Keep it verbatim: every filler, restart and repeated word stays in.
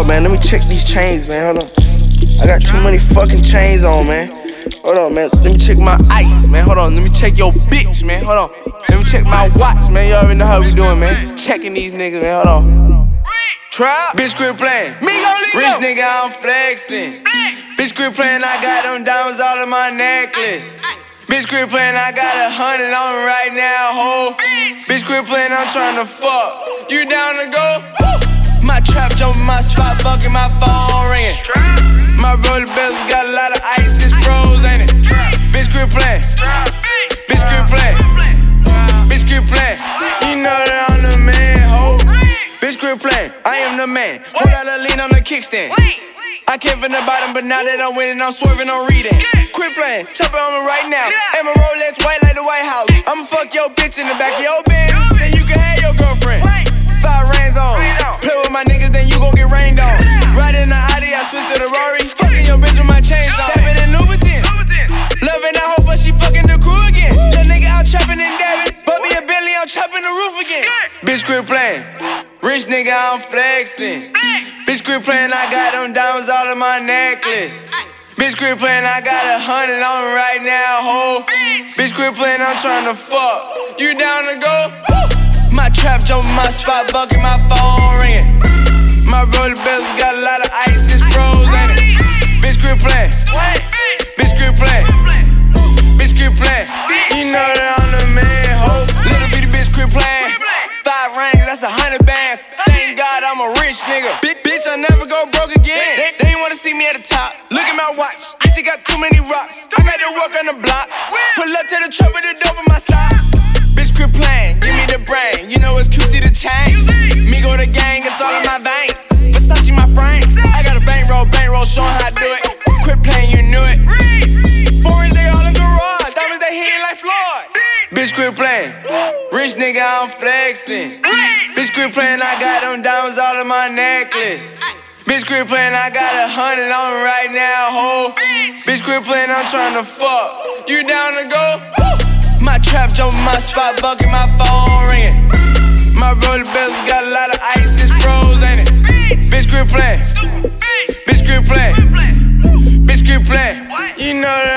on, man. Let me check these chains, man. Hold on. I got too many fucking chains on, man. Hold on, man. Let me check my ice, man. Hold on. Let me check your bitch, man. Hold on. Let me check my watch, man. You already know how we doing, man. Checking these niggas, man. Hold on. Trap. Bitch, quit playing. Me Rich nigga, I'm flexing. Bitch, quit playing. I got them diamonds all in my necklace. Bitch, quit playing. I got a hundred on me right now, ho. Bitch, quit playing. I'm trying to fuck. You down to go? My trap jumping my spot, fucking my phone ringing. My roller bells got a lot of ice, it's froze, ain't it? Bitch, quit playing. Bitch, quit playing. Bitch, quit playing. You know that I'm the man, ho. Bitch, quit playing. I am the man. Hold out a lean on the kickstand. I came from the bottom, but now that I'm winning, I'm swerving on reading. Quit playing, chopper on me right now. And my Rolex white like the White House. I'ma fuck your bitch in the back of your bed, then you can have your girlfriend. Five rings on. Play with my niggas, then you gon' get rained on. Riding the Audi, I switched to the Rari. Fucking your bitch with my chains on. Dabbing in Louboutin. Loving that hoe, but she fucking the crew again. Your nigga out trapping and dabbing. But me a Bentley, I'm chopping the roof again. Bitch, quit playing. Rich nigga, I'm flexing. Bitch, quit playing, I got them diamonds all in my necklace. Bitch, quit playing, I got a hundred on me right now, ho. Bitch, quit playing, I'm trying to fuck. You down to go? My trap jumping my spot, bucking my phone ringing. My roller bells got a lot of ice, it's froze, ain't it? Bitch, quit playing. Bitch, quit playing. Bitch, quit playing. You know that I'm the man, ho. Little bitty bitch, quit playing. Five rings, that's a hundred bands. Thank God I'm a rich nigga. Big bitch, I never go broke again. They, they ain't wanna see me at the top. Look at my watch, bitch, you got too many rocks. I got to work on the block. Pull up to the truck with the dope in my sock. Bitch, quit playing, give me the brain. You know it's Q C the chain. Me go the gang, it's all in my veins. Versace my frames. I got a bankroll, bankroll, showing how I do it. Quit playing, you knew it. Foreigns, they all in garage. Diamonds, they hitting like Floyd. Bitch, quit playing. Rich nigga, I'm flexing. Bitch, quit playing, I got them diamonds all in my necklace. Bitch, quit playing, I got a hundred on me right now, ho. Bitch, quit playing, I'm trying to fuck. You down to go? My trap jumping my spot, bucking my phone ringing. My roller bells got a lot of ice, it's froze, ain't it? Bitch, quit playing. Bitch, quit playing. Bitch, quit playing. You know that